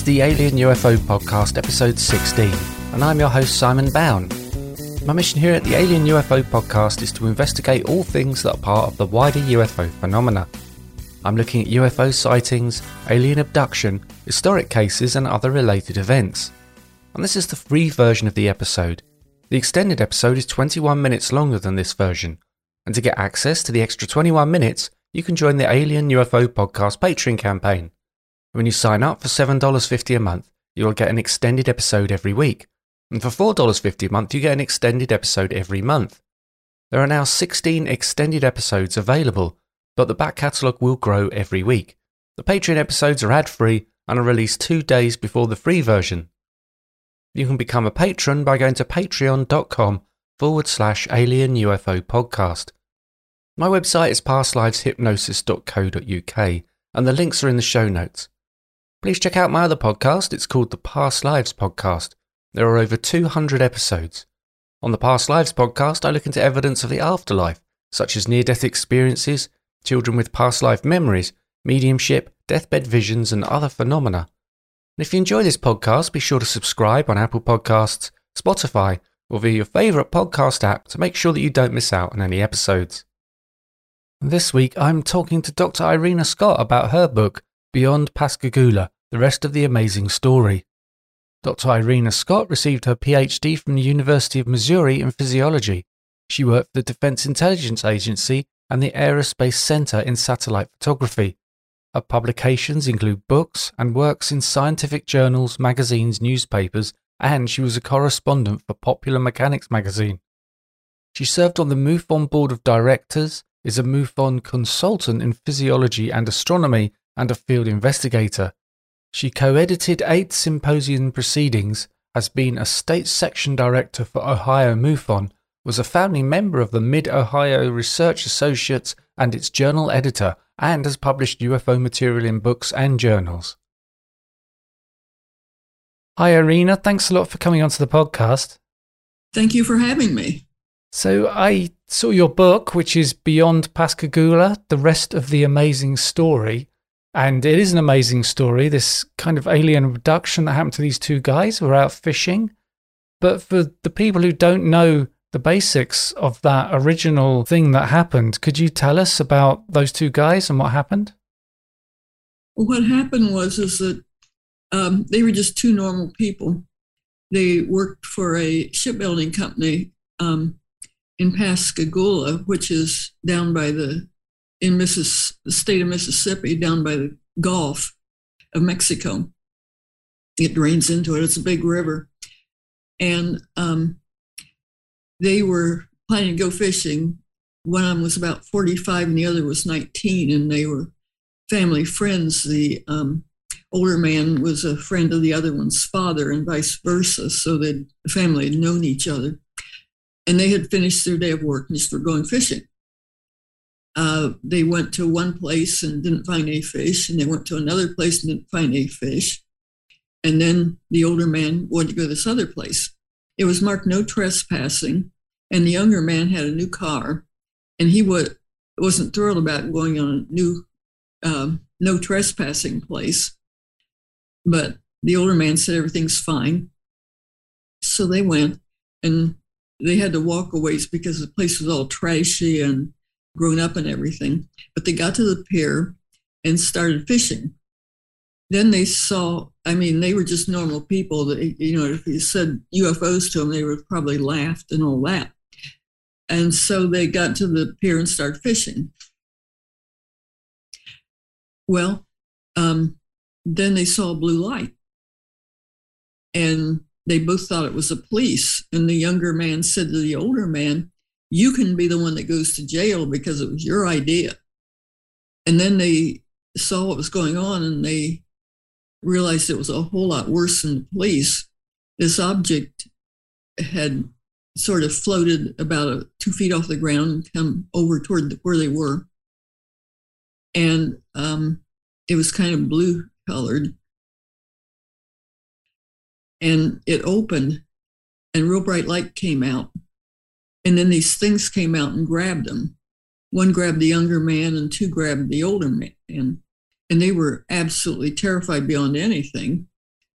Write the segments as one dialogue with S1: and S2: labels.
S1: the Alien UFO Podcast, episode 16, and I'm your host, Simon Bown. My mission here at the Alien UFO Podcast is to investigate all things that are part of the wider UFO phenomena. I'm looking at UFO sightings, alien abduction, historic cases, and other related events. And this is the free version of the episode. The extended episode is 21 minutes longer than this version, and to get access to the extra 21 minutes, you can join the Alien UFO Podcast Patreon campaign. When you sign up for $7.50 a month, you will get an extended episode every week. And for $4.50 a month, you get an extended episode every month. There are now 16 extended episodes available, but the back catalogue will grow every week. The Patreon episodes are ad-free and are released 2 days before the free version. You can become a patron by going to patreon.com/Alien UFO Podcast. My website is pastliveshypnosis.co.uk and the links are in the show notes. Please check out my other podcast. It's called the Past Lives Podcast. There are over 200 episodes. On the Past Lives Podcast, I look into evidence of the afterlife, such as near-death experiences, children with past life memories, mediumship, deathbed visions, and other phenomena. And if you enjoy this podcast, be sure to subscribe on Apple Podcasts, Spotify, or via your favourite podcast app to make sure that you don't miss out on any episodes. This week, I'm talking to Dr. Irena Scott about her book, Beyond Pascagoula, The Rest of the Amazing Story. Dr. Irena Scott received her PhD from the University of Missouri in physiology. She worked for the Defense Intelligence Agency and the Aerospace Center in satellite photography. Her publications include books and works in scientific journals, magazines, newspapers, and she was a correspondent for Popular Mechanics magazine. She served on the MUFON Board of Directors, is a MUFON consultant in physiology and astronomy, and a field investigator. She co-edited 8 symposium proceedings, has been a state section director for Ohio MUFON, was a founding member of the Mid-Ohio Research Associates and its journal editor, and has published UFO material in books and journals. Hi Irena, thanks a lot for coming onto the podcast.
S2: Thank you for having me.
S1: So I saw your book, which is Beyond Pascagoula, The Rest of the Amazing Story. And it is an amazing story, this kind of alien abduction that happened to these 2 guys who were out fishing. But for the people who don't know the basics of that original thing that happened, could you tell us about those 2 guys and what happened?
S2: Well, what happened is that they were just 2 normal people. They worked for a shipbuilding company in Pascagoula, which is down by the state of Mississippi, down by the Gulf of Mexico. It drains into it. It's a big river. And they were planning to go fishing. One of them was about 45 and the other was 19, and they were family friends. The older man was a friend of the other one's father and vice versa, so the family had known each other. And they had finished their day of work and just were going fishing. They went to one place and didn't find any fish, and they went to another place and didn't find any fish. And then the older man wanted to go to this other place. It was marked no trespassing, and the younger man had a new car, and he wasn't thrilled about going on a new no trespassing place. But the older man said everything's fine. So they went, and they had to walk a ways because the place was all trashy and grown up and everything. But they got to the pier and started fishing. Then they saw, they were just normal people. That, if you said UFOs to them, they would probably laughed and all that. And so they got to the pier and started fishing. Well, then they saw a blue light. And they both thought it was the police. And the younger man said to the older man, "You can be the one that goes to jail because it was your idea." And then they saw what was going on and they realized it was a whole lot worse than the police. This object had sort of floated about 2 feet off the ground and come over toward where they were. And it was kind of blue colored. And it opened and real bright light came out. And then these things came out and grabbed them. One grabbed the younger man and 2 grabbed the older man. And they were absolutely terrified beyond anything.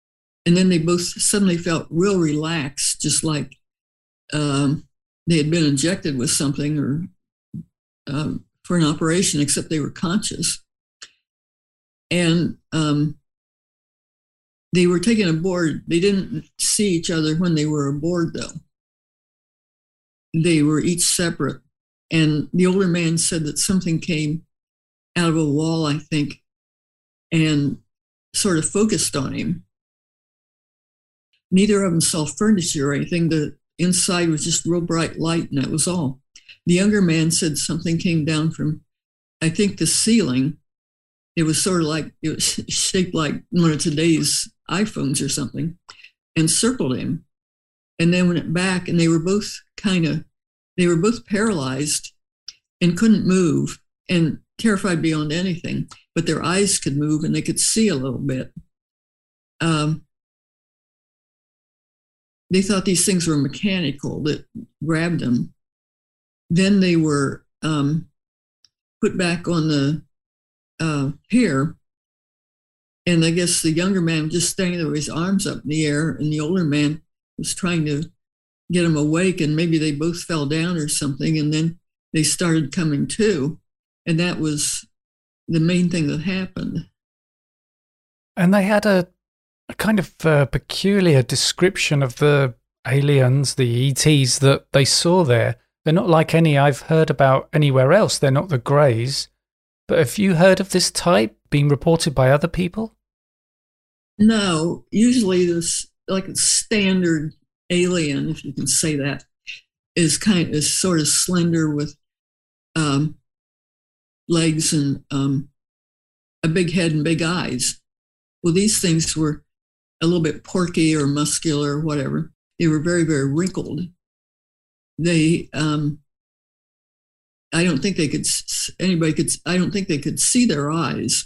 S2: And then they both suddenly felt real relaxed, just like they had been injected with something or for an operation, except they were conscious. And they were taken aboard. They didn't see each other when they were aboard, though. They were each separate. And the older man said that something came out of a wall, I think, and sort of focused on him. Neither of them saw furniture or anything. The inside was just real bright light, and that was all. The younger man said something came down from, I think, the ceiling. It was sort of like, it was shaped like one of today's iPhones or something, and circled him. And then went back, and they were both paralyzed and couldn't move and terrified beyond anything, but their eyes could move and they could see a little bit. They thought these things were mechanical that grabbed them. Then they were put back on the pier, and I guess the younger man was just standing there with his arms up in the air, and the older man was trying to get him awake, and maybe they both fell down or something, and then they started coming to, and that was the main thing that happened.
S1: And they had a kind of peculiar description of the aliens, the ETs that they saw there. They're not like any I've heard about anywhere else. They're not the Greys. But have you heard of this type being reported by other people?
S2: No, usually this, like a standard alien, if you can say that, is sort of slender with legs and a big head and big eyes. Well, these things were a little bit porky or muscular or whatever. They were very, very wrinkled. They, I don't think they could see their eyes.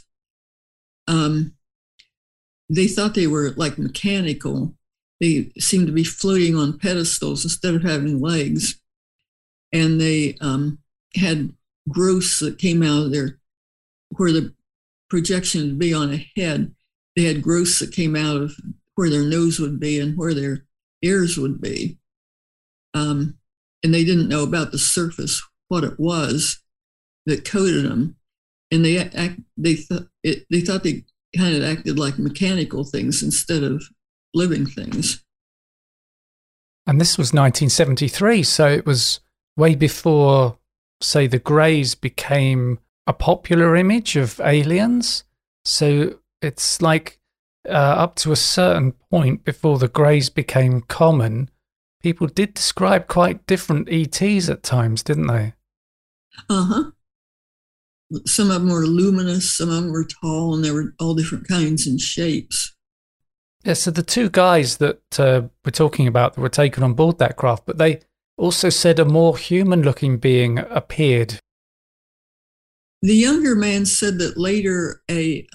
S2: They thought they were like mechanical. They seemed to be floating on pedestals instead of having legs. And they had growths that came out of where the projection would be on a head. They had growths that came out of where their nose would be and where their ears would be. And they didn't know about the surface, what it was that coated them. And they thought they kind of acted like mechanical things instead of living things.
S1: And this was 1973, so it was way before, say, the Greys became a popular image of aliens. So it's like up to a certain point before the Greys became common, people did describe quite different ETs at times, didn't they?
S2: Uh-huh. Some of them were luminous, some of them were tall, and they were all different kinds and shapes.
S1: Yeah, so the two guys that we're talking about that were taken on board that craft, but they also said a more human-looking being appeared.
S2: The younger man said that later a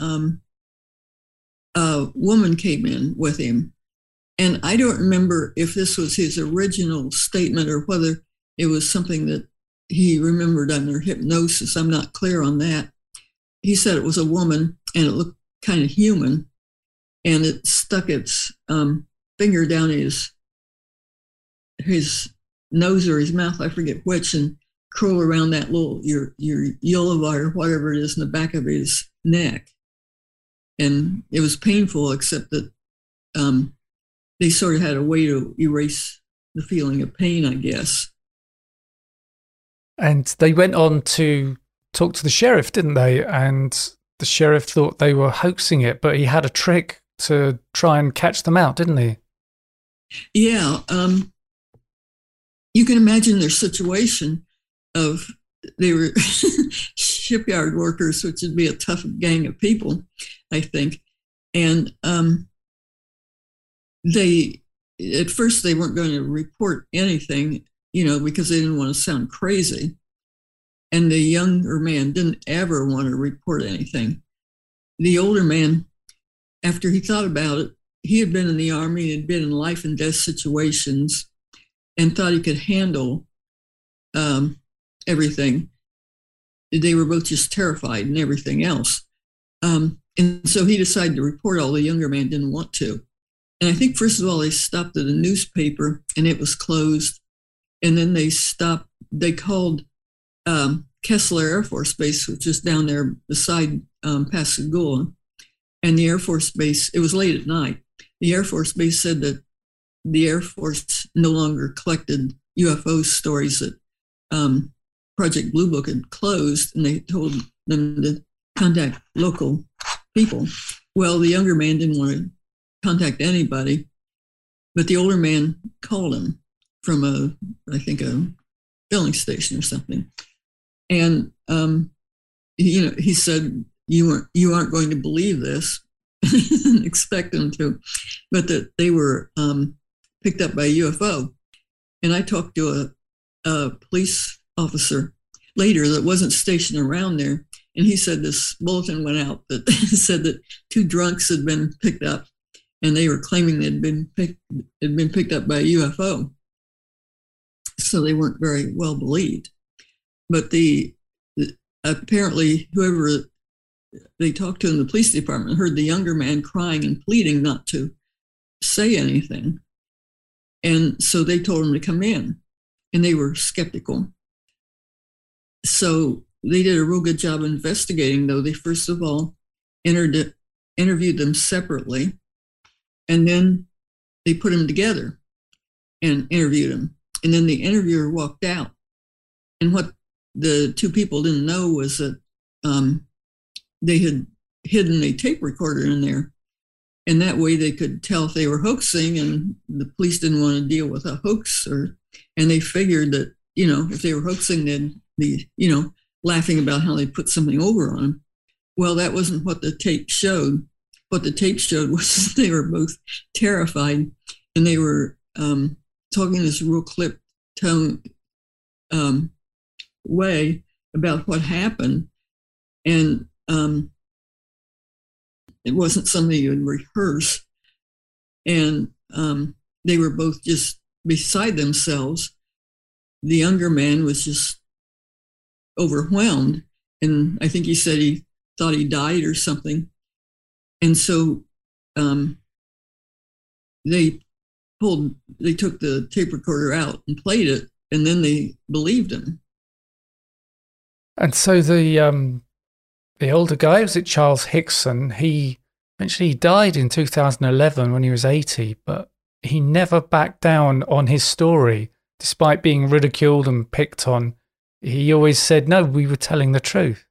S2: woman came in with him. And I don't remember if this was his original statement or whether it was something that he remembered under hypnosis. I'm not clear on that. He said it was a woman and it looked kind of human, and it stuck its finger down his nose or his mouth, I forget which, and curl around that little your ulva or whatever it is in the back of his neck. And it was painful, except that they sort of had a way to erase the feeling of pain, I guess.
S1: And they went on to talk to the sheriff, didn't they? And the sheriff thought they were hoaxing it, but he had a trick to try and catch them out, didn't he?
S2: Yeah. You can imagine their situation of they were shipyard workers, which would be a tough gang of people, I think. And at first they weren't going to report anything, because they didn't want to sound crazy. And the younger man didn't ever want to report anything. The older man, after he thought about it, he had been in the Army and had been in life and death situations and thought he could handle everything. They were both just terrified and everything else. And so he decided to report all. The younger man didn't want to. And I think, first of all, they stopped at a newspaper and it was closed. And then they called Kessler Air Force Base, which is down there beside Pascagoula. And the Air Force Base, it was late at night. The Air Force Base said that the Air Force no longer collected UFO stories, that Project Blue Book had closed, and they told them to contact local people. Well, the younger man didn't want to contact anybody, but the older man called him from I think a filling station or something. And, he said, you aren't going to believe this, and expect them to, but that they were picked up by a UFO. And I talked to a police officer later that wasn't stationed around there, and he said this bulletin went out that said that 2 drunks had been picked up, and they were claiming they'd been picked up by a UFO. So they weren't very well believed. But apparently whoever they talked to in the police department heard the younger man crying and pleading not to say anything. And so they told him to come in, and they were skeptical. So they did a real good job investigating, though. They first of all interviewed them separately, and then they put them together and interviewed them. And then the interviewer walked out. And what the 2 people didn't know was that they had hidden a tape recorder in there. And that way they could tell if they were hoaxing, and the police didn't want to deal with a hoax. And they figured that, if they were hoaxing, they'd be, laughing about how they put something over on them. Well, that wasn't what the tape showed. What the tape showed was they were both terrified, and they were talking this real clipped tone way about what happened. And it wasn't something you would rehearse. And they were both just beside themselves. The younger man was just overwhelmed. And I think he said he thought he died or something. And so they took the tape recorder out and played it, and then they believed him.
S3: And so the older guy, was it Charles Hickson? He eventually died in 2011 when he was 80, but he never backed down on his story, despite being ridiculed and picked on. He always said, no, we were telling the truth.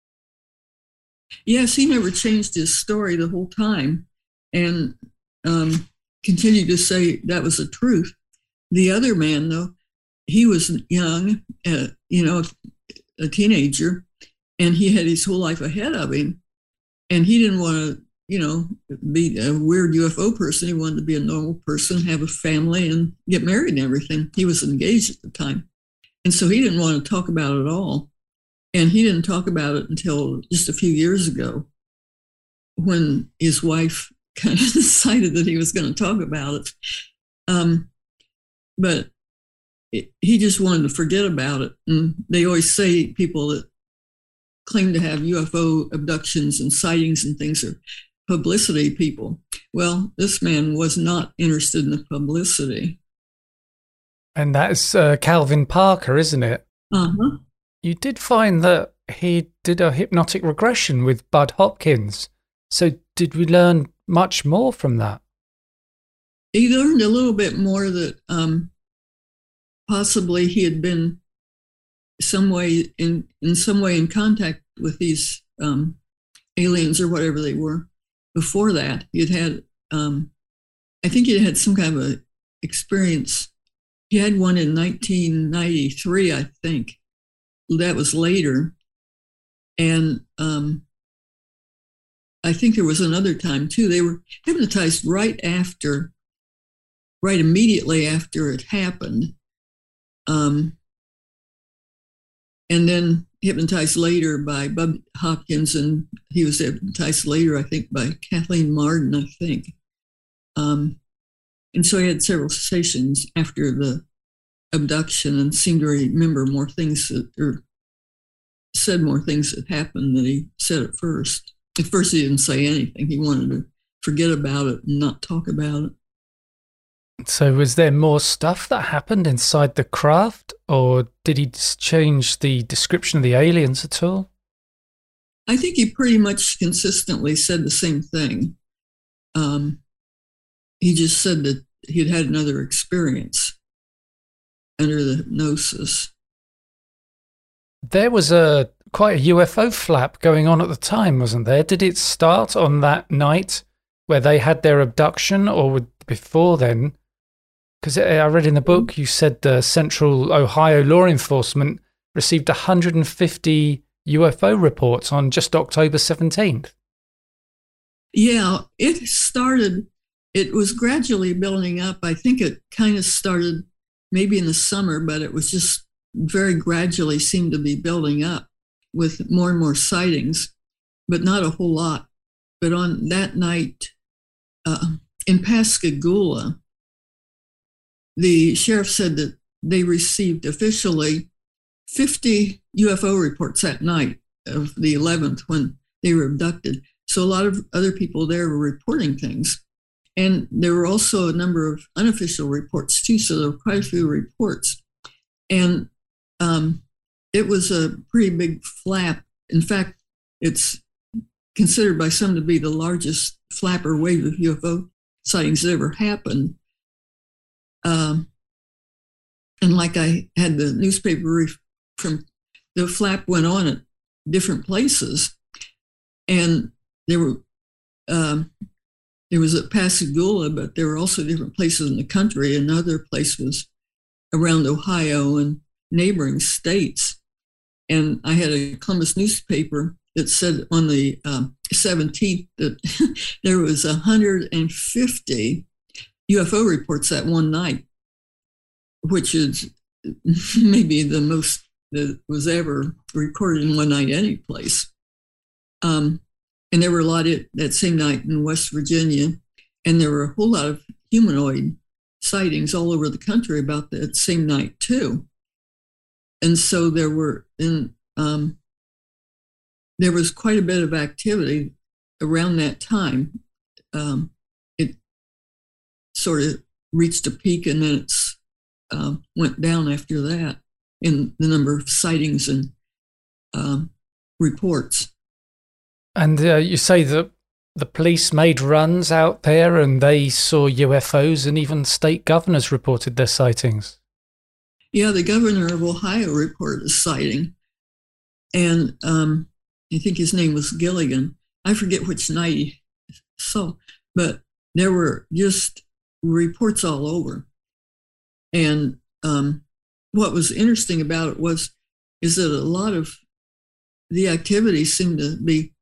S2: Yes, he never changed his story the whole time, and continued to say that was the truth. The other man, though, he was young, a teenager, and he had his whole life ahead of him, and he didn't want to, be a weird UFO person. He wanted to be a normal person, have a family, and get married and everything. He was engaged at the time, and so he didn't want to talk about it at all. And he didn't talk about it until just a few years ago, when his wife kind of decided that he was going to talk about it. But he just wanted to forget about it. And they always say people that claim to have UFO abductions and sightings and things are publicity people. Well, this man was not interested in the publicity.
S3: And that's Calvin Parker, isn't it?
S2: Uh-huh.
S3: You did find that he did a hypnotic regression with Bud Hopkins. So did we learn much more from that?
S2: He learned a little bit more that possibly he had been in some way in contact with these aliens or whatever they were. Before that, I think he had some kind of a experience. He had one in 1993, I think. That was later. And I think there was another time too. They were hypnotized right immediately after it happened. And then hypnotized later by Bud Hopkins, and he was hypnotized later, I think, by Kathleen Marden, I think. And so he had several sessions after the abduction and seemed to remember more things or said more things that happened than he said at first. At first, he didn't say anything. He wanted to forget about it and not talk about it.
S3: So was there more stuff that happened inside the craft, or did he change the description of the aliens at all?
S2: I think he pretty much consistently said the same thing. He just said that he'd had another experience under the hypnosis.
S3: There was quite a UFO flap going on at the time, wasn't there? Did it start on that night where they had their abduction, or before then? Because I read in the book you said the Central Ohio Law Enforcement received 150 UFO reports on just October 17th.
S2: Yeah, it was gradually building up. I think it kind of started maybe in the summer, but it was just very gradually seemed to be building up with more and more sightings, but not a whole lot. But on that night in Pascagoula, the sheriff said that they received officially 50 UFO reports that night of the 11th when they were abducted. So a lot of other people there were reporting things. And there were also a number of unofficial reports too, so there were quite a few reports. And it was a pretty big flap. In fact, it's considered by some to be the largest flap or wave of UFO sightings that ever happened. And like I had the newspaper from the flap went on at different places, and there was at Pascagoula, but there were also different places in the country. Another place was around Ohio and neighboring states. And I had a Columbus newspaper that said on the 17th that there was 150 UFO reports that one night, which is maybe the most that was ever recorded in one night any place. And there were a lot that same night in West Virginia, and there were a whole lot of humanoid sightings all over the country about that same night too. And so there was quite a bit of activity around that time. It sort of reached a peak, and then it's went down after that in the number of sightings and reports.
S3: And you say that the police made runs out there and they saw UFOs, and even state governors reported their sightings.
S2: Yeah, the governor of Ohio reported a sighting. And I think his name was Gilligan. I forget which night he saw, but there were just reports all over. And what was interesting about it is that a lot of the activity seemed to be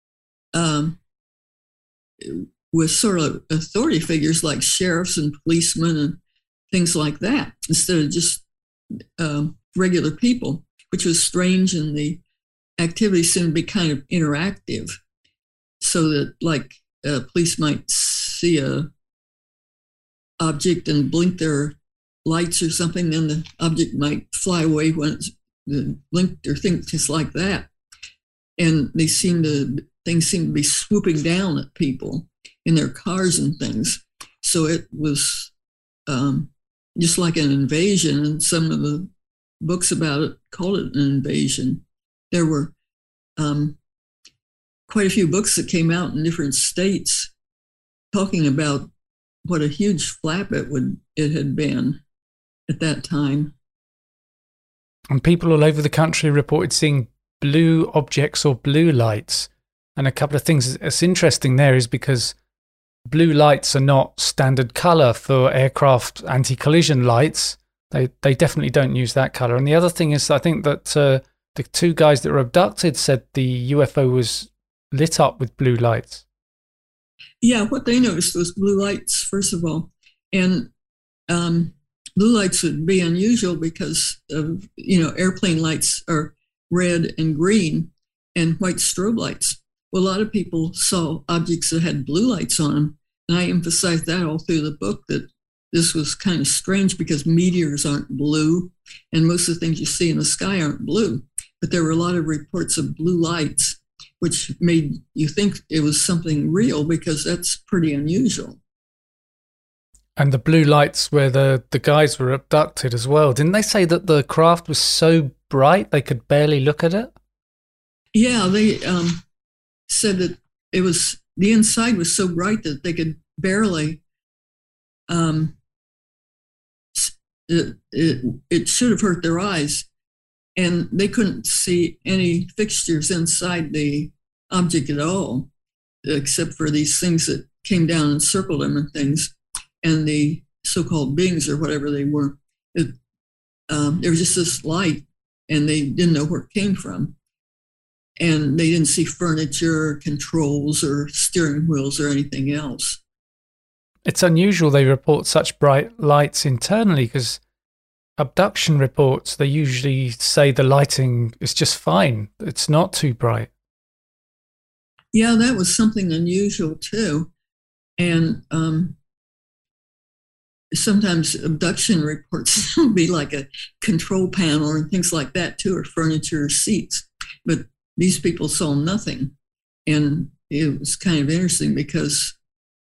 S2: with sort of authority figures like sheriffs and policemen and things like that, instead of just regular people, which was strange. And the activity seemed to be kind of interactive, so that like police might see a object and blink their lights or something, then the object might fly away when it's blinked or things just like that. And things seem to be swooping down at people in their cars and things. So it was just like an invasion, and some of the books about it called it an invasion. There were quite a few books that came out in different states talking about what a huge flap it had been at that time.
S3: And people all over the country reported seeing blue objects or blue lights. And a couple of things that's interesting there is because blue lights are not standard color for aircraft anti-collision lights. They definitely don't use that color. And the other thing is, I think that the two guys that were abducted said the UFO was lit up with blue lights.
S2: Yeah, what they noticed was blue lights, first of all. And blue lights would be unusual because of, airplane lights are red and green and white strobe lights. Well, a lot of people saw objects that had blue lights on them. And I emphasized that all through the book, that this was kind of strange because meteors aren't blue, and most of the things you see in the sky aren't blue. But there were a lot of reports of blue lights, which made you think it was something real, because that's pretty unusual.
S3: And the blue lights where the guys were abducted as well. Didn't they say that the craft was so bright they could barely look at it?
S2: Yeah, they said that the inside was so bright that they could barely. It should have hurt their eyes, and they couldn't see any fixtures inside the object at all, except for these things that came down and circled them and things, and the so-called beings or whatever they were. There was just this light, and they didn't know where it came from. And they didn't see furniture, controls, or steering wheels or anything else.
S3: It's unusual they report such bright lights internally, because abduction reports, they usually say the lighting is just fine. It's not too bright.
S2: Yeah, that was something unusual too. And sometimes abduction reports will be like a control panel and things like that too, or furniture or seats. But these people saw nothing. And it was kind of interesting because,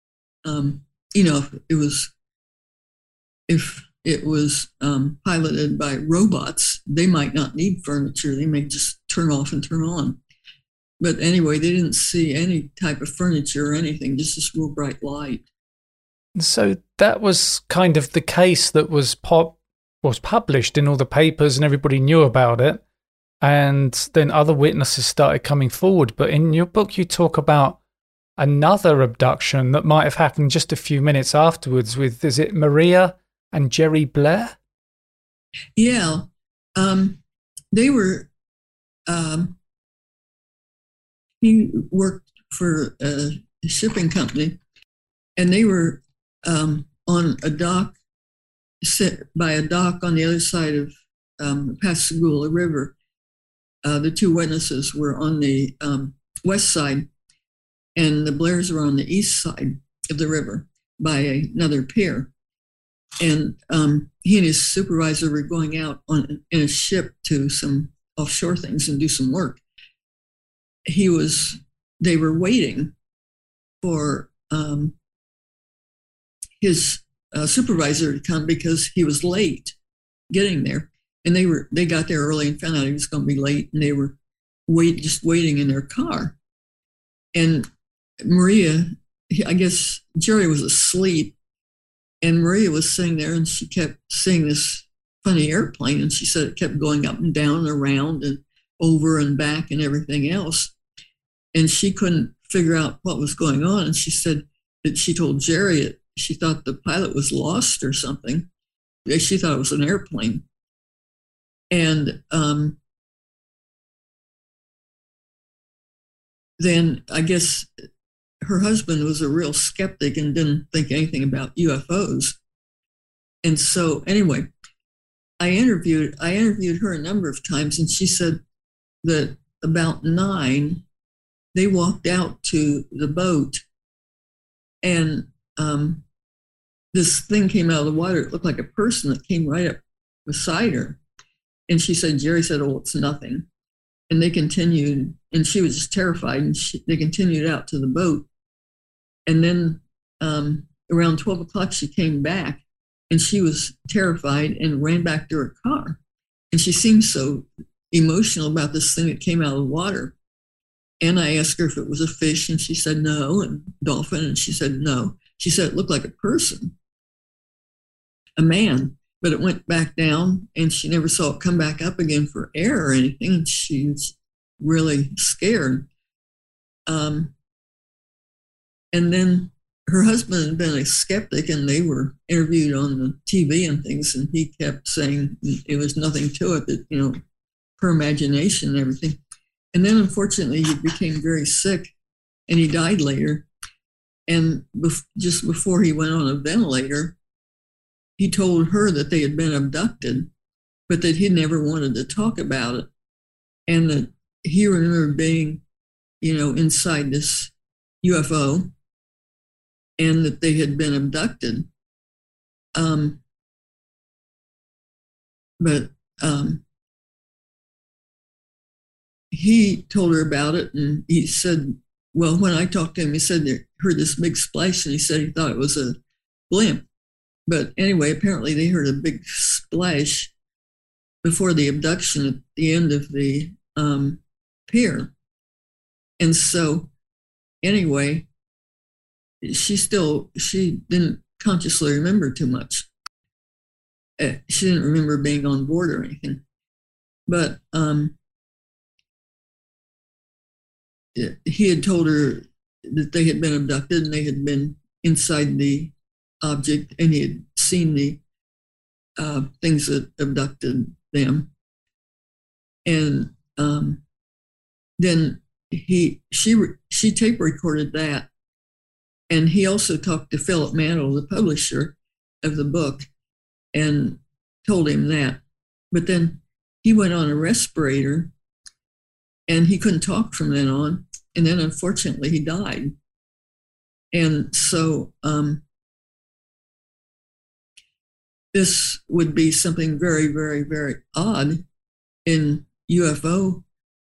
S2: if it was piloted by robots, they might not need furniture. They may just turn off and turn on. But anyway, they didn't see any type of furniture or anything, just this real bright light.
S3: So that was kind of the case that was published in all the papers and everybody knew about it. And then other witnesses started coming forward. But in your book, you talk about another abduction that might have happened just a few minutes afterwards with, is it Maria and Jerry Blair?
S2: Yeah. They were, he worked for a shipping company, and they were on a dock, set by a dock on the other side of the Pascagoula River. The two witnesses were on the west side, and the Blairs were on the east side of the river by another pier. And he and his supervisor were going out in a ship to some offshore things and do some work. They were waiting for his supervisor to come because he was late getting there. And they got there early and found out he was going to be late, and they were just waiting in their car. And Maria, I guess Jerry was asleep, and Maria was sitting there, and she kept seeing this funny airplane, and she said it kept going up and down and around and over and back and everything else. And she couldn't figure out what was going on. And she said that she told Jerry she thought the pilot was lost or something. She thought it was an airplane. And then I guess her husband was a real skeptic and didn't think anything about UFOs. And so anyway, I interviewed her a number of times, and she said that about 9, they walked out to the boat, and this thing came out of the water. It looked like a person that came right up beside her. And she said, Jerry said, oh, it's nothing. And they continued, and she was just terrified, and they continued out to the boat. And then around 12 o'clock, she came back, and she was terrified and ran back to her car. And she seemed so emotional about this thing that came out of the water. And I asked her if it was a fish, and she said no, and dolphin, and she said no. She said it looked like a person, a man. But it went back down, and she never saw it come back up again for air or anything. And she was really scared. And then her husband had been a skeptic, and they were interviewed on the TV and things, and he kept saying it was nothing to it, that, her imagination and everything. And then, unfortunately, he became very sick, and he died later. And just before he went on a ventilator, he told her that they had been abducted, but that he never wanted to talk about it. And that he remembered being, inside this UFO, and that they had been abducted. But he told her about it, and he said, well, when I talked to him, he said they heard this big splash, and he said he thought it was a blimp. But anyway, apparently they heard a big splash before the abduction at the end of the pier. And so anyway, she didn't consciously remember too much. She didn't remember being on board or anything. But he had told her that they had been abducted and they had been inside the object, and he had seen the things that abducted them. And then she tape recorded that, and he also talked to Philip Mantle, the publisher of the book, and told him that. But then he went on a respirator, and he couldn't talk from then on. And then, unfortunately, he died. And so this would be something very, very, very odd in UFO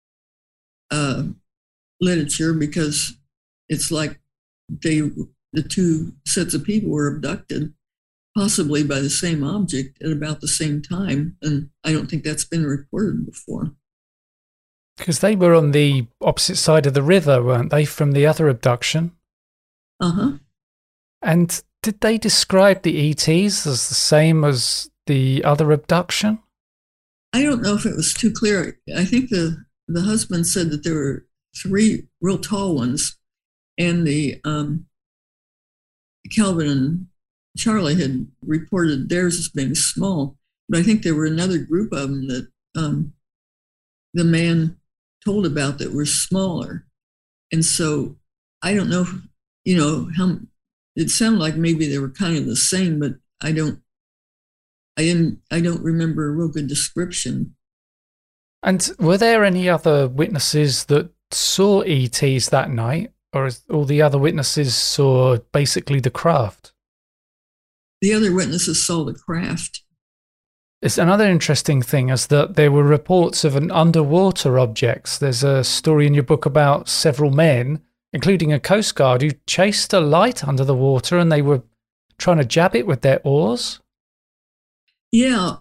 S2: literature, because it's like the two sets of people were abducted, possibly by the same object at about the same time. And I don't think that's been reported before.
S3: Because they were on the opposite side of the river, weren't they, from the other abduction?
S2: Uh-huh.
S3: And did they describe the ETs as the same as the other abduction?
S2: I don't know if it was too clear. I think the husband said that there were 3 real tall ones, and the Calvin and Charlie had reported theirs as being small. But I think there were another group of them that the man told about that were smaller. And so I don't know, how it sounded like maybe they were kind of the same, but I don't remember a real good description.
S3: And were there any other witnesses that saw ETs that night, or all the other witnesses saw basically the craft?
S2: The other witnesses saw the craft.
S3: It's another interesting thing is that there were reports of an underwater objects. There's a story in your book about several men, including a Coast Guard, who chased a light under the water, and they were trying to jab it with their oars.
S2: Yeah,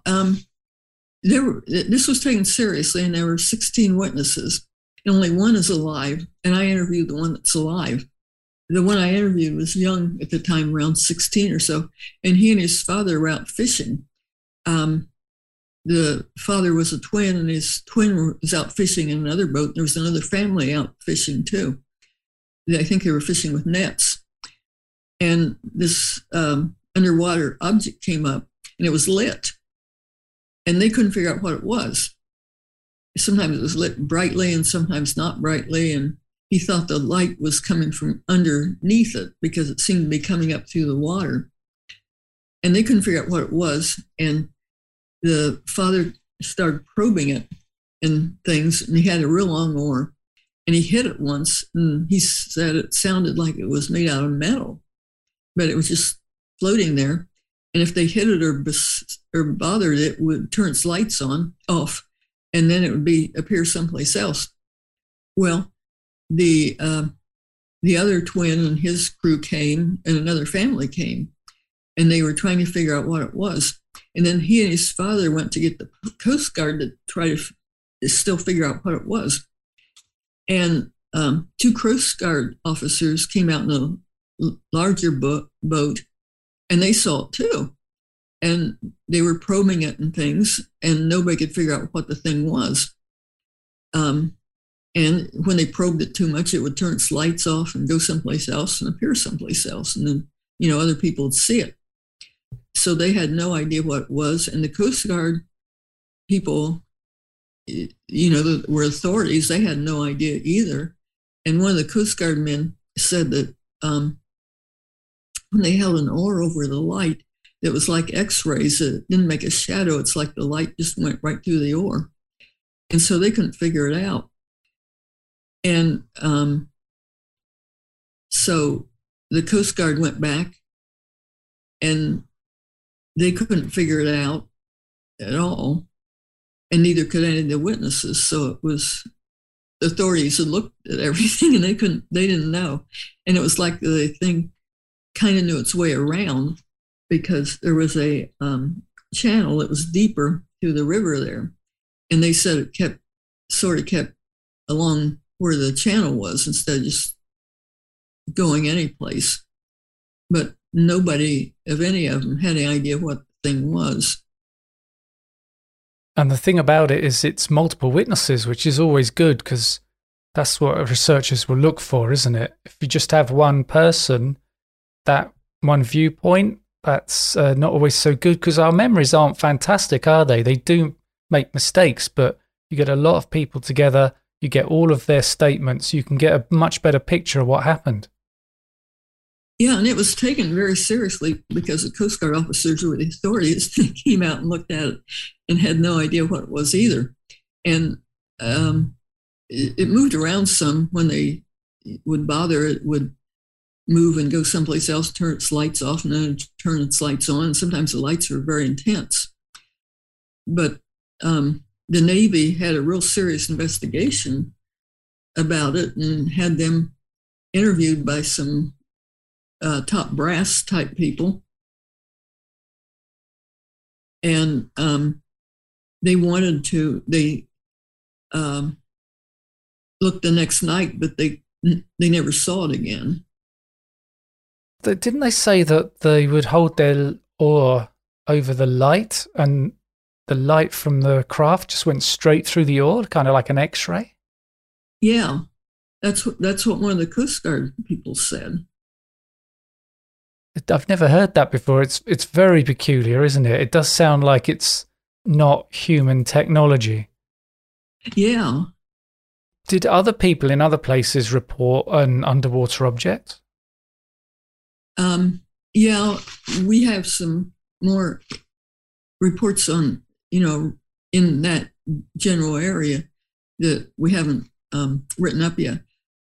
S2: this was taken seriously, and there were 16 witnesses, and only one is alive. And I interviewed the one that's alive. The one I interviewed was young at the time, around 16 or so, and he and his father were out fishing. The father was a twin, and his twin was out fishing in another boat. There was another family out fishing too. I think they were fishing with nets. And this underwater object came up, and it was lit. And they couldn't figure out what it was. Sometimes it was lit brightly and sometimes not brightly. And he thought the light was coming from underneath it because it seemed to be coming up through the water. And they couldn't figure out what it was. And the father started probing it and things, and he had a real long oar, and he hit it once, and he said it sounded like it was made out of metal, but it was just floating there. And if they hit it or bothered it, it would turn its lights off, and then it would appear someplace else. Well, the other twin and his crew came, and another family came, and they were trying to figure out what it was. And then he and his father went to get the Coast Guard to try to still figure out what it was. And 2 Coast Guard officers came out in a larger boat, and they saw it too. And they were probing it and things, and nobody could figure out what the thing was. And when they probed it too much, it would turn its lights off and go someplace else and appear someplace else. And then, other people would see it. So they had no idea what it was. And the Coast Guard people, that were authorities, they had no idea either. And one of the Coast Guard men said that when they held an oar over the light, it was like X-rays. It didn't make a shadow. It's like the light just went right through the oar. And so they couldn't figure it out. And so the Coast Guard went back, and they couldn't figure it out at all, and neither could any of the witnesses. So it was, the authorities had looked at everything, and they didn't know. And it was like the thing kind of knew its way around, because there was a channel that was deeper through the river there. And they said it kept along where the channel was instead of just going any place. But nobody of any of them had any idea what the thing was.
S3: And the thing about it is it's multiple witnesses, which is always good because that's what researchers will look for, isn't it? If you just have one person, that one viewpoint, that's not always so good because our memories aren't fantastic, are they? They do make mistakes, but you get a lot of people together, you get all of their statements, you can get a much better picture of what happened.
S2: Yeah, and it was taken very seriously because the Coast Guard officers were the authorities. They came out and looked at it and had no idea what it was either. And it moved around some when they would bother. It would move and go someplace else, turn its lights off, and then turn its lights on. And sometimes the lights were very intense. But the Navy had a real serious investigation about it and had them interviewed by some top brass type people. And they looked the next night, but they never saw it again.
S3: Didn't they say that they would hold their oar over the light and the light from the craft just went straight through the oar, kind of like an X-ray?
S2: Yeah, that's what one of the Coast Guard people said.
S3: I've never heard that before. It's very peculiar, isn't it? It does sound like it's not human technology.
S2: Yeah.
S3: Did other people in other places report an underwater object?
S2: Yeah, we have some more reports on, in that general area that we haven't written up yet.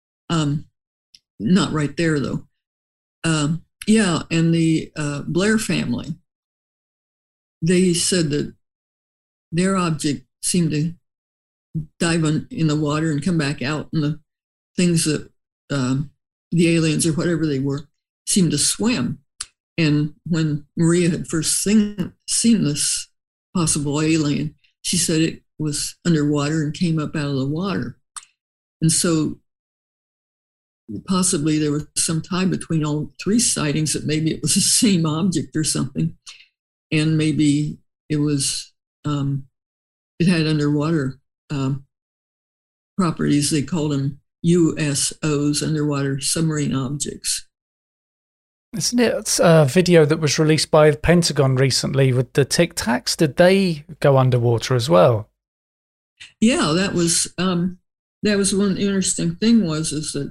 S2: Not right there, though. Yeah, and the Blair family, they said that their object seemed to dive in the water and come back out, and the things that the aliens or whatever they were seemed to swim. And when Maria had first seen this possible alien, she said it was underwater and came up out of the water. And so possibly there was some tie between all three sightings, that maybe it was the same object or something. And maybe it was, it had underwater properties. They called them USOs, underwater submarine objects.
S3: Isn't it a video that was released by the Pentagon recently with the Tic Tacs? Did they go underwater as well?
S2: Yeah, that was one interesting thing is that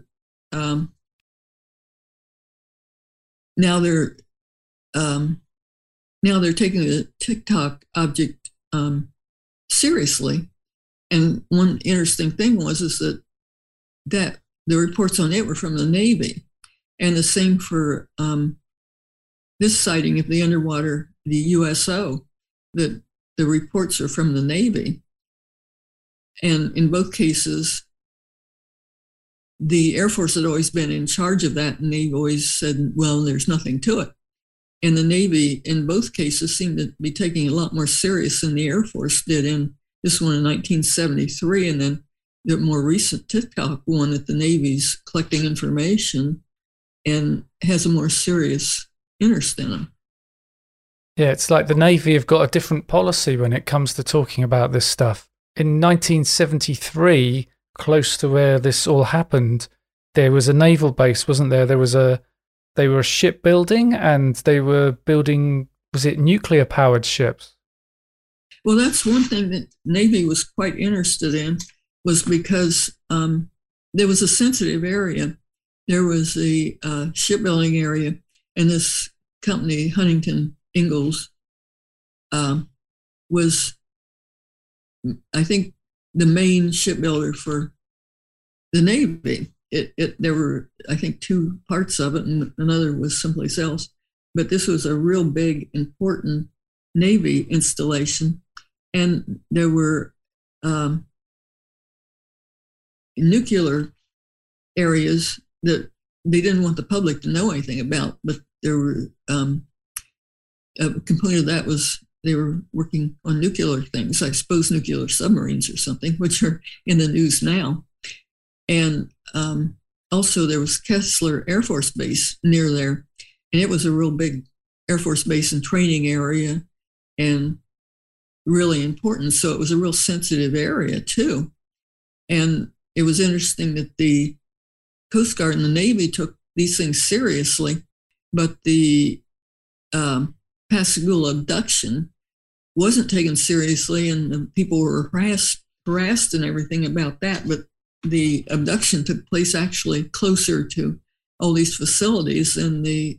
S2: now they're taking the Tic Tac object seriously. And one interesting thing is that the reports on it were from the Navy. And the same for this sighting of the USO, that the reports are from the Navy. And in both cases, the Air Force had always been in charge of that, and they've always said, well, there's nothing to it. And the Navy, in both cases, seemed to be taking it a lot more serious than the Air Force did. In this one in 1973, and then the more recent Tic Tac one, that the Navy's collecting information and has a more serious interest in them.
S3: Yeah, it's like the Navy have got a different policy when it comes to talking about this stuff. In 1973, close to where this all happened, there was a naval base, wasn't there? They were shipbuilding, and they were building, was it nuclear-powered ships?
S2: Well, that's one thing that Navy was quite interested in, was because there was a sensitive area. There was a shipbuilding area, and this company, Huntington Ingalls, was, I think, the main shipbuilder for the Navy. There were, I think, two parts of it, and another was someplace else. But this was a real big, important Navy installation, and there were nuclear areas that they didn't want the public to know anything about, but there were a component of that was they were working on nuclear things, I suppose nuclear submarines or something, which are in the news now. And also there was Kessler Air Force Base near there. And it was a real big Air Force base and training area and really important. So it was a real sensitive area too. And it was interesting that the Coast Guard and the Navy took these things seriously, but the Pascagoula abduction wasn't taken seriously, and people were harassed and everything about that. But the abduction took place actually closer to all these facilities than the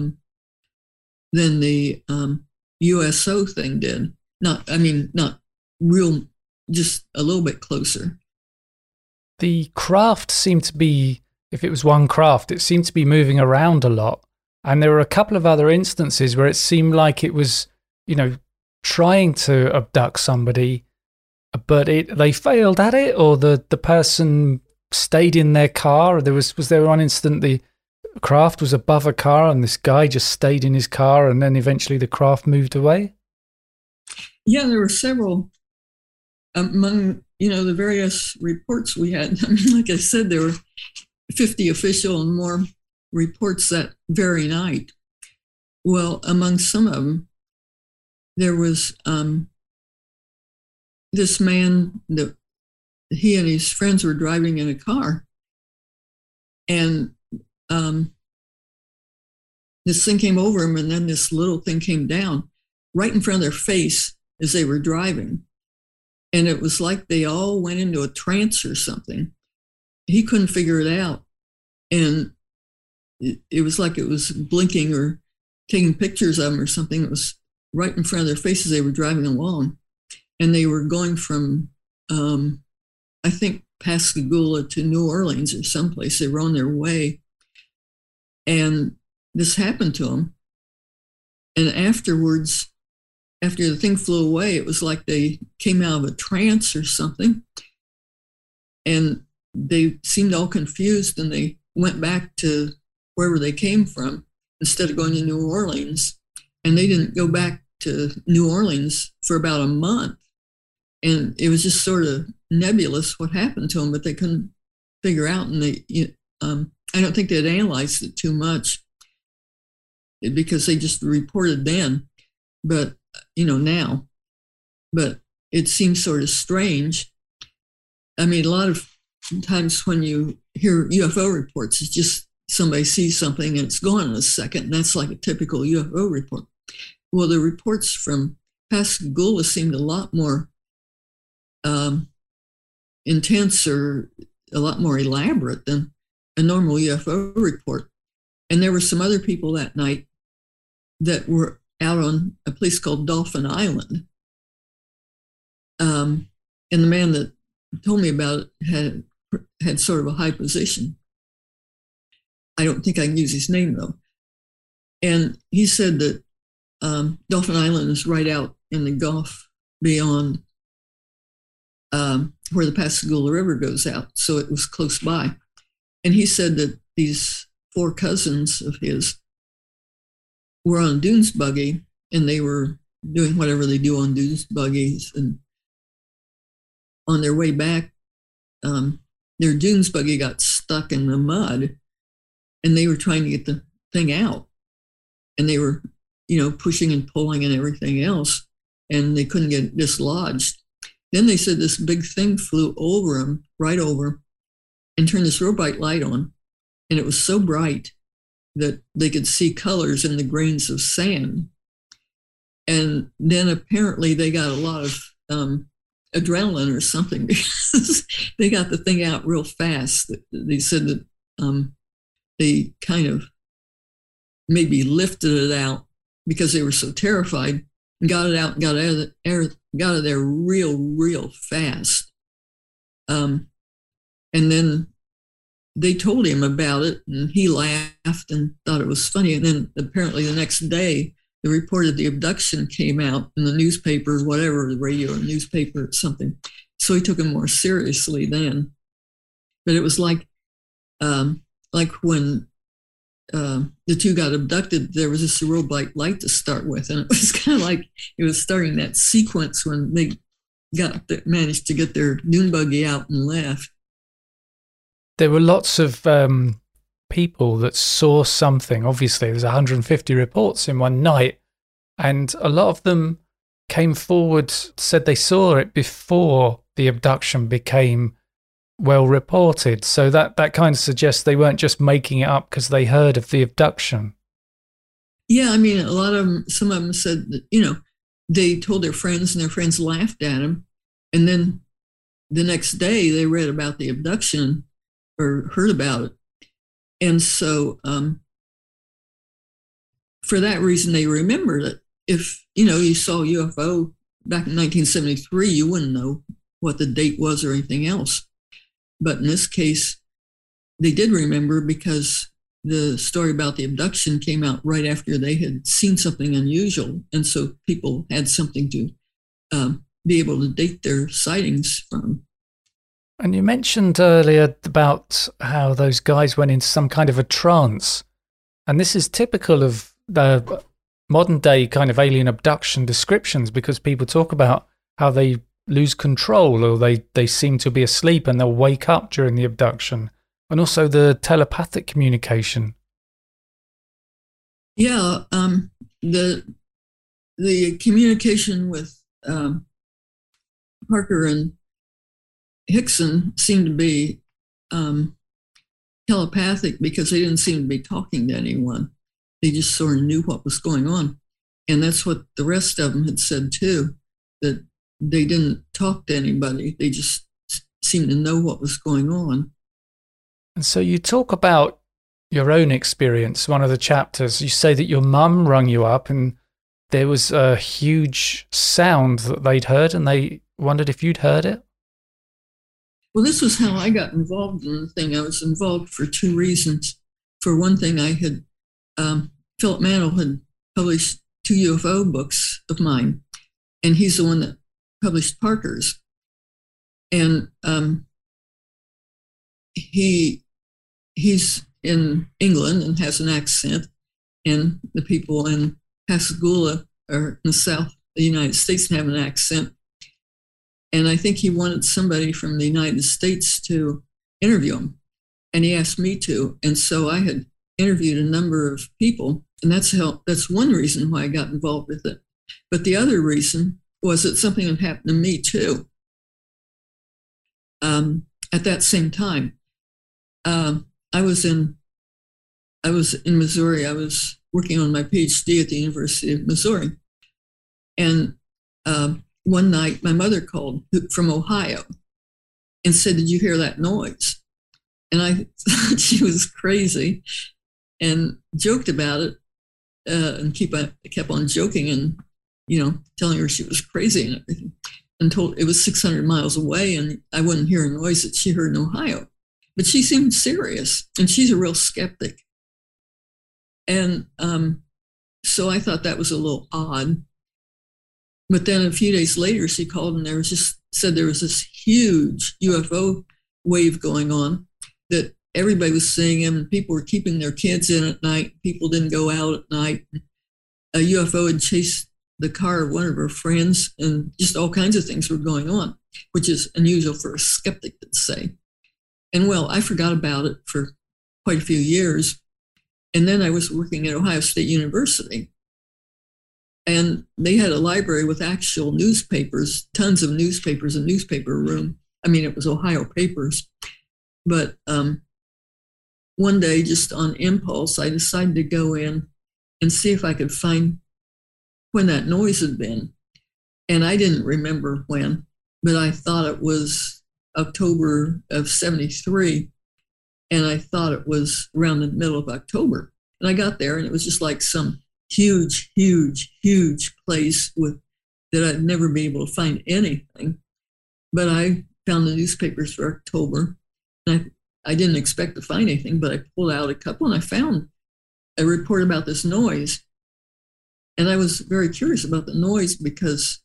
S2: USO thing did. Not real, just a little bit closer.
S3: The craft seemed to be, if it was one craft, it seemed to be moving around a lot. And there were a couple of other instances where it seemed like it was, trying to abduct somebody, but they failed at it, or the person stayed in their car. Was there one instant the craft was above a car and this guy just stayed in his car, and then eventually the craft moved away?
S2: Yeah, there were several among, the various reports we had. I mean, like I said, there were 50 official and more reports that very night. Well, among some of them, there was this man that he and his friends were driving in a car, and this thing came over him, and then this little thing came down right in front of their face as they were driving. And it was like they all went into a trance or something. He couldn't figure it out. And it was like it was blinking or taking pictures of them or something. It was right in front of their faces. They were driving along. And they were going from, I think, Pascagoula to New Orleans or someplace. They were on their way. And this happened to them. And afterwards, after the thing flew away, it was like they came out of a trance or something. And they seemed all confused, and they went back to wherever they came from instead of going to New Orleans. And they didn't go back to New Orleans for about a month. And it was just sort of nebulous what happened to them, but they couldn't figure out. And I don't think they'd analyzed it too much because they just reported then, but now. But it seems sort of strange. I mean, a lot of times when you hear UFO reports, it's just somebody sees something and it's gone in a second, and that's like a typical UFO report. Well, the reports from Pascagoula seemed a lot more intense or a lot more elaborate than a normal UFO report. And there were some other people that night that were out on a place called Dolphin Island. And the man that told me about it had sort of a high position. I don't think I can use his name, though. And he said that Dolphin Island is right out in the Gulf beyond where the Pascagoula River goes out. So it was close by. And he said that these 4 cousins of his were on a dunes buggy, and they were doing whatever they do on dunes buggies. And on their way back, their dunes buggy got stuck in the mud, and they were trying to get the thing out. And they were, pushing and pulling and everything else, and they couldn't get it dislodged. Then they said this big thing flew over them, right over, and turned this real bright light on. And it was so bright that they could see colors in the grains of sand. And then apparently they got a lot of adrenaline or something because they got the thing out real fast. They said that they kind of maybe lifted it out because they were so terrified, and got it out and got out of there real fast. And then they told him about it, and he laughed and thought it was funny. And then apparently the next day, the report of the abduction came out in the newspaper, whatever, the radio or newspaper or something. So he took him more seriously then. But it was like when the two got abducted, there was just a real bright light to start with, and it was kind of like it was starting that sequence when they managed to get their dune buggy out and left.
S3: There were lots of people that saw something. Obviously, there's 150 reports in one night, and a lot of them came forward, said they saw it before the abduction became well reported. So that kind of suggests they weren't just making it up because they heard of the abduction.
S2: Yeah, I mean, a lot of them, some of them said that, you know, they told their friends and their friends laughed at them. And then the next day they read about the abduction or heard about it. And so for that reason, they remembered it. If, you know, you saw a UFO back in 1973, you wouldn't know what the date was or anything else. But in this case, they did remember because the story about the abduction came out right after they had seen something unusual. And so people had something to be able to date their sightings from.
S3: And you mentioned earlier about how those guys went into some kind of a trance. And this is typical of the modern day kind of alien abduction descriptions, because people talk about how they lose control or they seem to be asleep and they'll wake up during the abduction, and also the telepathic communication.
S2: Yeah, the communication with Parker and Hickson seemed to be telepathic because they didn't seem to be talking to anyone. They just sort of knew what was going on. And that's what the rest of them had said too, that they didn't talk to anybody. They just seemed to know what was going on.
S3: And so you talk about your own experience. One of the chapters, you say that your mum rung you up and there was a huge sound that they'd heard and they wondered if you'd heard it.
S2: Well, this was how I got involved in the thing. I was involved for two reasons. For one thing, I had, Philip Mantle had published 2 UFO books of mine, and he's the one that published Parker's. And he's in England and has an accent, and the people in Pascagoula or in the south of the United States have an accent. And I think he wanted somebody from the United States to interview him, and he asked me to. And so I had interviewed a number of people, and that's one reason why I got involved with it. But the other reason was that something had happened to me too. At that same time, I was in Missouri. I was working on my PhD at the University of Missouri, and one night my mother called from Ohio and said, "Did you hear that noise?" And I thought she was crazy and joked about it, and kept on joking and, you know, telling her she was crazy and everything, and told it was 600 miles away and I wouldn't hear a noise that she heard in Ohio. But she seemed serious, and she's a real skeptic. And so I thought that was a little odd. But then a few days later, she called and said there was this huge UFO wave going on, that everybody was seeing them, and people were keeping their kids in at night. People didn't go out at night. A UFO had chased the car of one of her friends, and just all kinds of things were going on, which is unusual for a skeptic to say. And well, I forgot about it for quite a few years. And then I was working at Ohio State University. And they had a library with actual newspapers, tons of newspapers, a newspaper room. I mean, it was Ohio papers. But one day, just on impulse, I decided to go in and see if I could find when that noise had been. And I didn't remember when, but I thought it was October of 73. And I thought it was around the middle of October. And I got there, and it was just like some huge, huge, huge place that I'd never been able to find anything. But I found the newspapers for October, and I didn't expect to find anything, but I pulled out a couple, and I found a report about this noise. And I was very curious about the noise because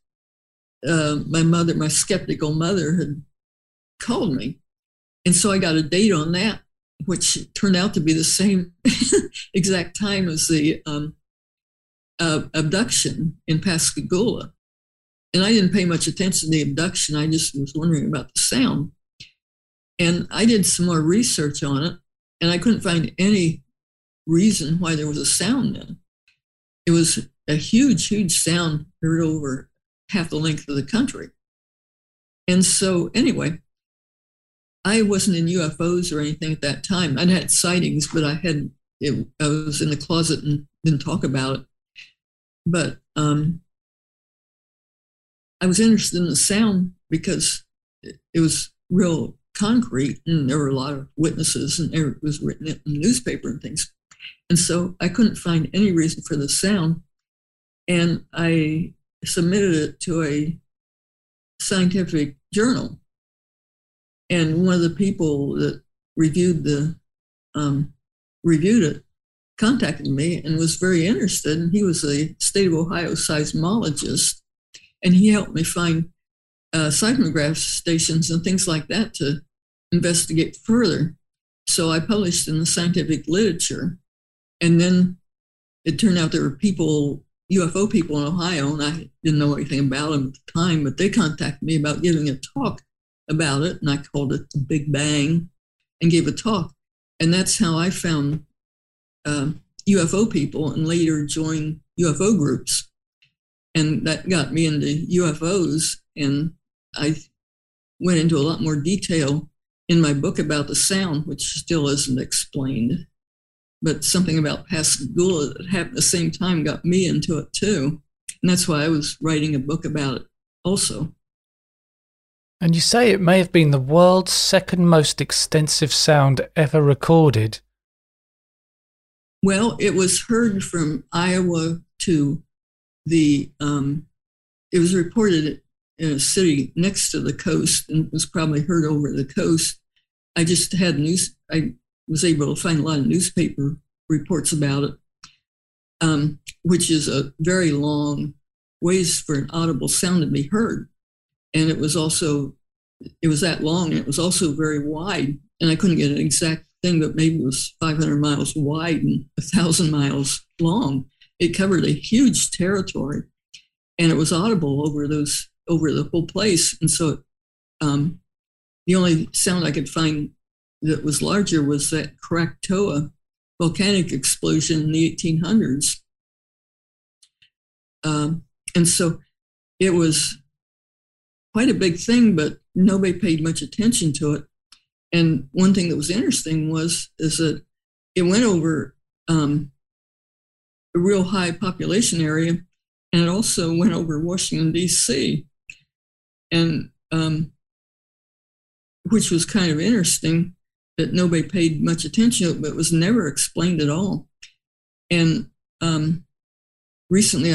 S2: my skeptical mother, had called me. And so I got a date on that. which turned out to be the same exact time as the abduction in Pascagoula. And I didn't pay much attention to the abduction. I just was wondering about the sound. And I did some more research on it, and I couldn't find any reason why there was a sound then. It was a huge, huge sound heard over half the length of the country. And so anyway, I wasn't in UFOs or anything at that time. I'd had sightings, but I was in the closet and didn't talk about it. But I was interested in the sound because it was real concrete, and there were a lot of witnesses, and it was written in the newspaper and things. And so I couldn't find any reason for the sound. And I submitted it to a scientific journal. And one of the people that reviewed it contacted me and was very interested. And he was a state of Ohio seismologist. And he helped me find seismograph stations and things like that to investigate further. So I published in the scientific literature. And then it turned out there were UFO people in Ohio, and I didn't know anything about them at the time, but they contacted me about giving a talk about it, and I called it the Big Bang and gave a talk. And that's how I found UFO people and later joined UFO groups. And that got me into UFOs, and I went into a lot more detail in my book about the sound, which still isn't explained. But something about Pascagoula that happened at the same time got me into it too. And that's why I was writing a book about it also.
S3: And you say it may have been the world's second most extensive sound ever recorded.
S2: Well, it was heard from Iowa to it was reported in a city next to the coast and was probably heard over the coast. I just had I was able to find a lot of newspaper reports about it, which is a very long ways for an audible sound to be heard. And it was that long, and it was also very wide. And I couldn't get an exact thing, but maybe it was 500 miles wide and 1,000 miles long. It covered a huge territory, and it was audible over the whole place. And so the only sound I could find that was larger was that Krakatoa volcanic explosion in the 1800s. And so it was quite a big thing, but nobody paid much attention to it. And one thing that was interesting is that it went over a real high population area, and it also went over Washington, D.C., and which was kind of interesting that nobody paid much attention to it, but it was never explained at all. And recently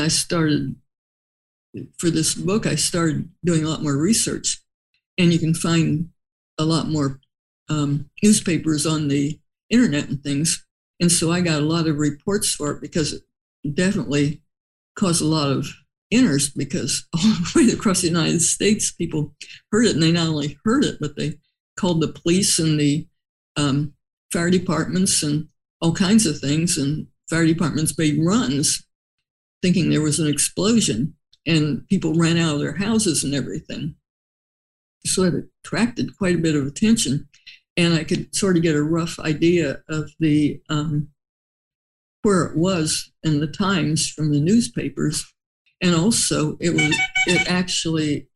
S2: for this book, I started doing a lot more research, and you can find a lot more newspapers on the internet and things. And so I got a lot of reports for it because it definitely caused a lot of interest, because all the way across the United States, people heard it, and they not only heard it, but they called the police and the fire departments and all kinds of things. And fire departments made runs thinking there was an explosion, and people ran out of their houses and everything. So it attracted quite a bit of attention, and I could sort of get a rough idea of the where it was in the times from the newspapers. And also it actually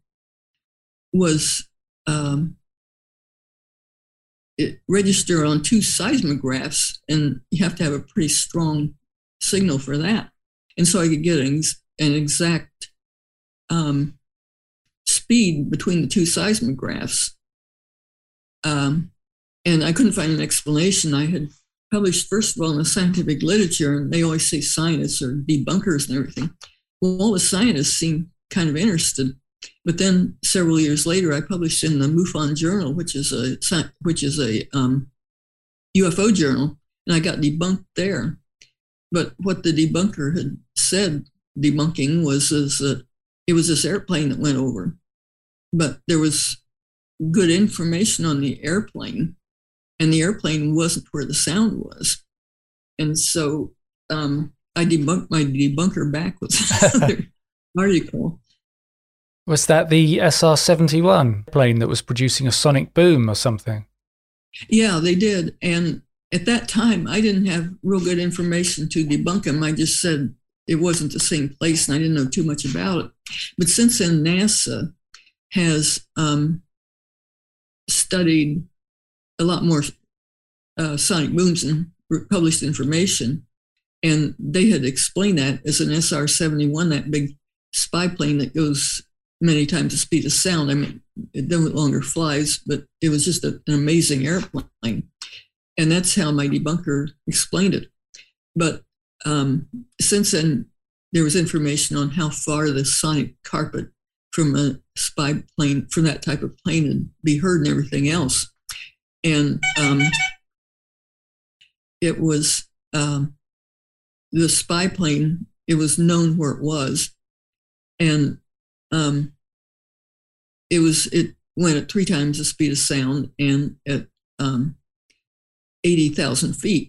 S2: was it registered on 2 seismographs, and you have to have a pretty strong signal for that. And so I could get an exact speed between the 2 seismographs. And I couldn't find an explanation. I had published, first of all, in the scientific literature, and they always say scientists are debunkers and everything. Well, all the scientists seemed kind of interested. But then several years later, I published in the MUFON Journal, which is a UFO journal, and I got debunked there. But what the debunker had said, debunking, was that it was this airplane that went over. But there was good information on the airplane, and the airplane wasn't where the sound was. And so I debunked my debunker back with another article.
S3: Was that the SR-71 plane that was producing a sonic boom or something?
S2: Yeah, they did. And at that time, I didn't have real good information to debunk them. I just said it wasn't the same place, and I didn't know too much about it. But since then, NASA has studied a lot more sonic booms and published information. And they had explained that as an SR-71, that big spy plane that goes many times the speed of sound. I mean, it no longer flies, but it was just an amazing airplane. And that's how my debunker explained it. But since then, there was information on how far the sonic carpet from a spy plane, from that type of plane, would be heard and everything else. And it was the spy plane, it was known where it was. And it went at 3 times the speed of sound and at 80,000 feet.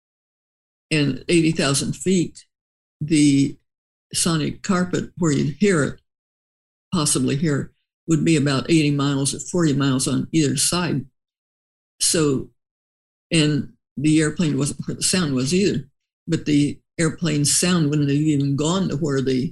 S2: And 80,000 feet, the sonic carpet where you'd hear it, possibly hear it, would be about 80 miles or 40 miles on either side. So, and the airplane wasn't where the sound was either, but the airplane's sound wouldn't have even gone to where the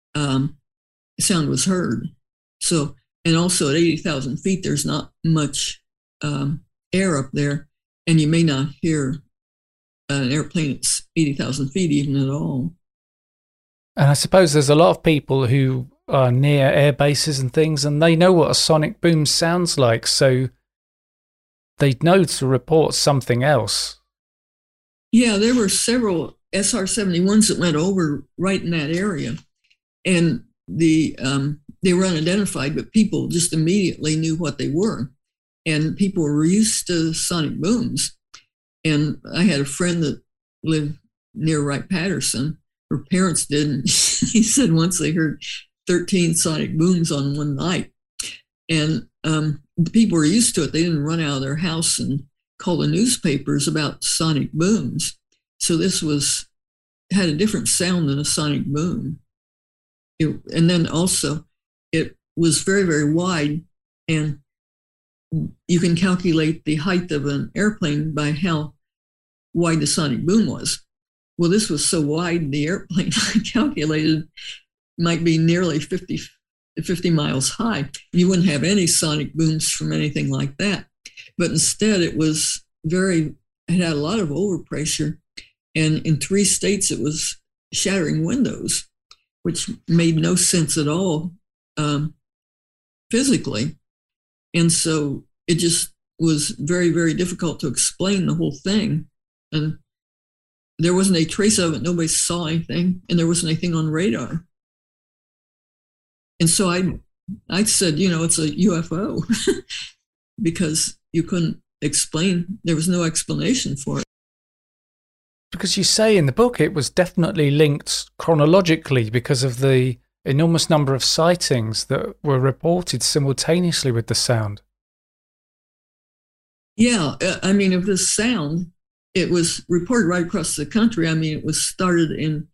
S2: sound was heard. So, and also at 80,000 feet, there's not much air up there, and you may not hear an airplane at 80,000 feet even at all.
S3: And I suppose there's a lot of people who are near air bases and things, and they know what a sonic boom sounds like, so they'd know to report something else.
S2: Yeah, there were several SR-71s that went over right in that area, and they were unidentified, but people just immediately knew what they were, and people were used to sonic booms. And I had a friend that lived near Wright-Patterson. Her parents did, and he said once they heard 13 sonic booms on one night, and the people were used to it. They didn't run out of their house and call the newspapers about sonic booms. So this had a different sound than a sonic boom. And then also, it was very, very wide, and you can calculate the height of an airplane by how wide the sonic boom was. Well, this was so wide, the airplane I calculated might be nearly 50 miles high. You wouldn't have any sonic booms from anything like that. But instead, it had a lot of overpressure. And in 3 states, it was shattering windows, which made no sense at all physically. And so it just was very, very difficult to explain the whole thing. And there wasn't a trace of it. Nobody saw anything, and there wasn't anything on radar. And so I said, it's a UFO because you couldn't explain. There was no explanation for it.
S3: Because you say in the book it was definitely linked chronologically because of the enormous number of sightings that were reported simultaneously with the sound.
S2: Yeah, I mean, of this sound, it was reported right across the country. I mean, it was started in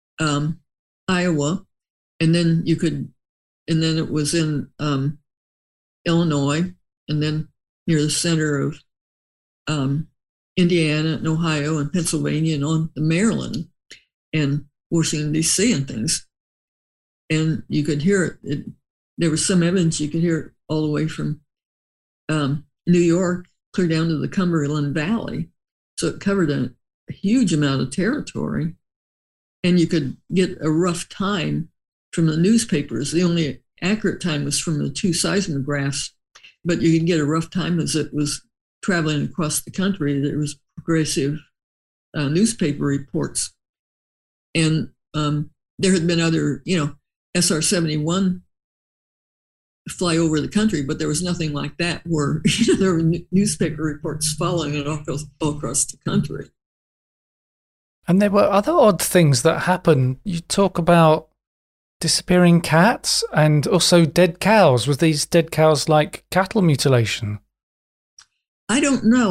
S2: Iowa, and then it was in Illinois, and then near the center of Indiana and Ohio and Pennsylvania and on to Maryland and Washington, D.C. and things. And you could hear it. There was some evidence you could hear it all the way from New York clear down to the Cumberland Valley. So it covered a huge amount of territory. And you could get a rough time from the newspapers. The only accurate time was from the 2 seismographs, but you could get a rough time as it was traveling across the country. There was progressive newspaper reports. And there had been other, SR-71 fly over the country, but there was nothing like that where there were newspaper reports following it all across the country.
S3: And there were other odd things that happened. You talk about disappearing cats and also dead cows. Was these dead cows like cattle mutilation?
S2: I don't know.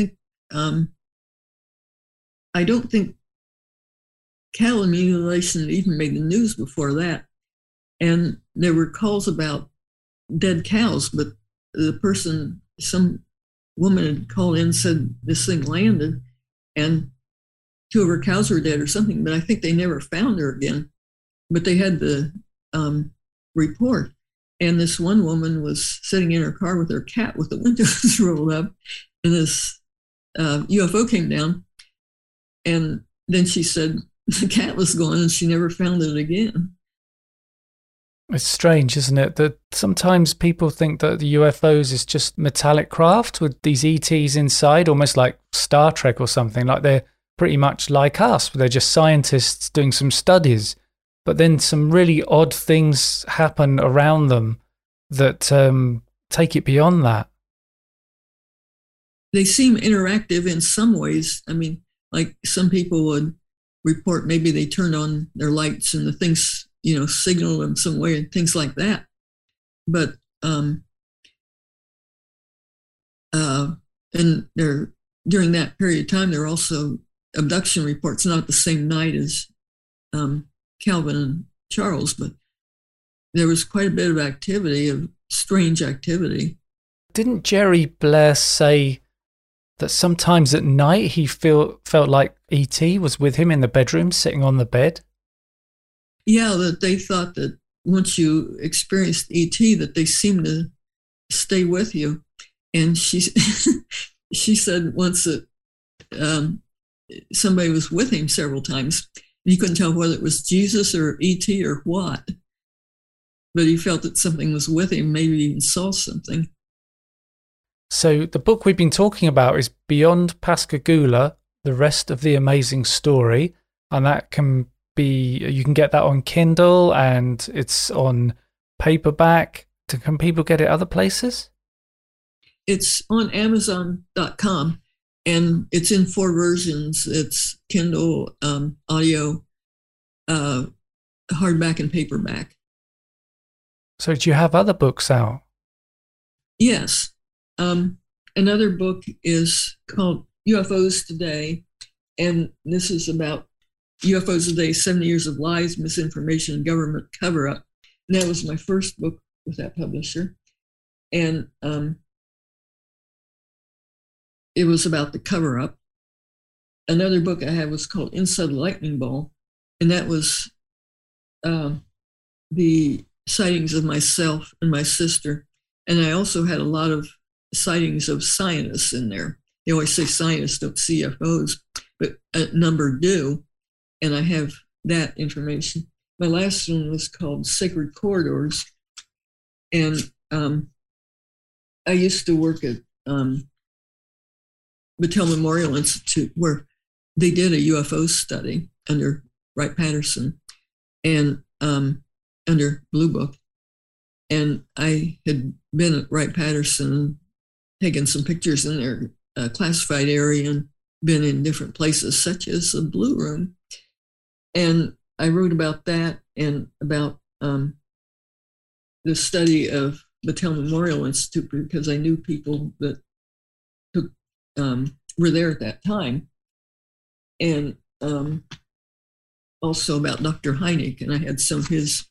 S2: I don't think cattle mutilation had even made the news before that. And there were calls about dead cows, but some woman had called in and said this thing landed and 2 of her cows were dead or something, but I think they never found her again. But they had the report. And this one woman was sitting in her car with her cat with the windows rolled up, and this UFO came down. And then she said the cat was gone and she never found it again.
S3: It's strange, isn't it, that sometimes people think that the UFOs is just metallic craft with these ETs inside, almost like Star Trek or something, like they're pretty much like us, they're just scientists doing some studies. But then some really odd things happen around them that take it beyond that.
S2: They seem interactive in some ways. I mean, like some people would report maybe they turned on their lights and the things, signal them some way and things like that. But and during that period of time, there were also abduction reports, not the same night as Calvin and Charles, but there was quite a bit of activity, of strange activity.
S3: Didn't Jerry Blair say that sometimes at night he felt like E.T. was with him in the bedroom, sitting on the bed?
S2: Yeah, that they thought that once you experienced E.T., that they seemed to stay with you. And she said once that somebody was with him several times. And he couldn't tell whether it was Jesus or E.T. or what. But he felt that something was with him, maybe even saw something.
S3: So the book we've been talking about is Beyond Pascagoula, The Rest of the Amazing Story. And that can be, you can get that on Kindle and it's on paperback. Can people get it other places?
S2: It's on Amazon.com and it's in 4 versions. It's Kindle, audio, hardback and paperback.
S3: So do you have other books out?
S2: Yes. Another book is called UFOs Today, and this is about UFOs Today, 70 Years of Lies, Misinformation, and Government Cover-Up. And that was my first book with that publisher. And it was about the cover-up. Another book I had was called Inside the Lightning Ball, and that was the sightings of myself and my sister. And I also had a lot of sightings of scientists in there. They always say scientists don't see UFOs, but a number do. And I have that information. My last one was called Sacred Corridors. And I used to work at Battelle Memorial Institute, where they did a UFO study under Wright-Patterson and under Blue Book. And I had been at Wright-Patterson, taken some pictures in their classified area and been in different places, such as the Blue Room. And I wrote about that and about the study of Battelle Memorial Institute because I knew people that were there at that time. And also about Dr. Hynek, and I had some of his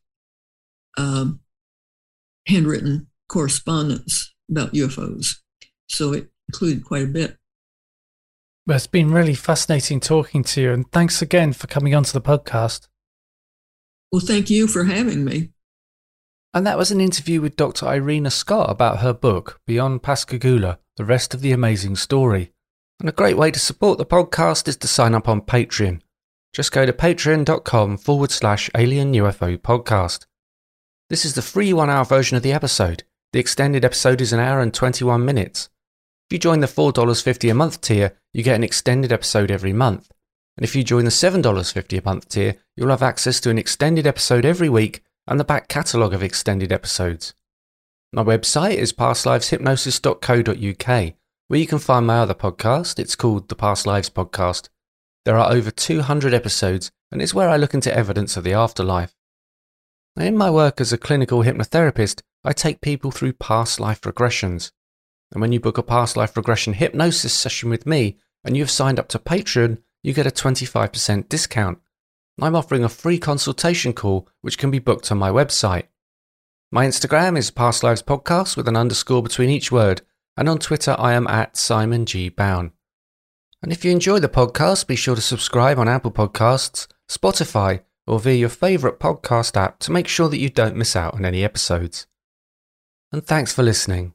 S2: handwritten correspondence about UFOs. So it included quite a bit.
S3: Well, it's been really fascinating talking to you, and thanks again for coming onto the podcast.
S2: Well, thank you for having me.
S1: And that was an interview with Dr. Irena Scott about her book, Beyond Pascagoula, The Rest of the Amazing Story. And a great way to support the podcast is to sign up on Patreon. Just go to patreon.com/Alien UFO Podcast. This is the free 1-hour version of the episode. The extended episode is 1 hour and 21 minutes. If you join the $4.50 a month tier, you get an extended episode every month. And if you join the $7.50 a month tier, you'll have access to an extended episode every week and the back catalogue of extended episodes. My website is pastliveshypnosis.co.uk, where you can find my other podcast. It's called The Past Lives Podcast. There are over 200 episodes, and it's where I look into evidence of the afterlife. Now, in my work as a clinical hypnotherapist, I take people through past life regressions. And when you book a past life regression hypnosis session with me and you've signed up to Patreon, you get a 25% discount. I'm offering a free consultation call which can be booked on my website. My Instagram is Past Lives Podcast with an underscore between each word, and on Twitter I am at Simon G. Bown. And if you enjoy the podcast, be sure to subscribe on Apple Podcasts, Spotify, or via your favourite podcast app to make sure that you don't miss out on any episodes. And thanks for listening.